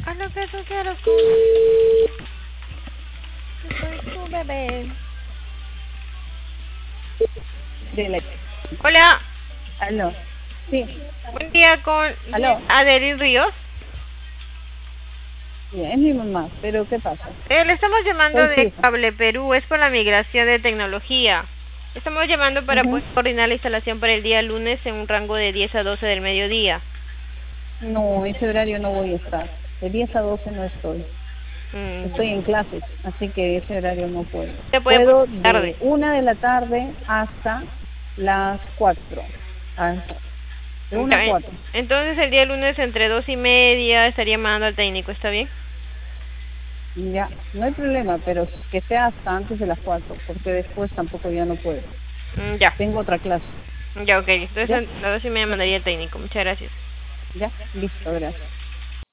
Haz lo que tú quieras. Yo soy tu bebé. Dile. Hola. Aló. Sí. Buen día con Aló. Adelín Ríos. Bien, es mi mamá, pero ¿qué pasa? Le estamos llamando Soy su de hija. Cable Perú, es por la migración de tecnología. Estamos llamando para poder coordinar la instalación para el día lunes en un rango de 10 a 12 del mediodía. No, ese horario no voy a estar. De 10 a 12 no estoy. Estoy en clases, así que ese horario no puedo. Se puede por Puedo tarde. de 1 de la tarde hasta las 4. De 1 a 4. Entonces el día lunes entre 2:30 estaría llamando al técnico, ¿está bien? Ya, no hay problema, pero que sea hasta antes de las 4, porque después tampoco ya no puedo. Ya. Tengo otra clase. Ya, ok. Entonces ¿Ya? a las 2:30 mandaría el técnico. Muchas gracias. Ya, listo, gracias.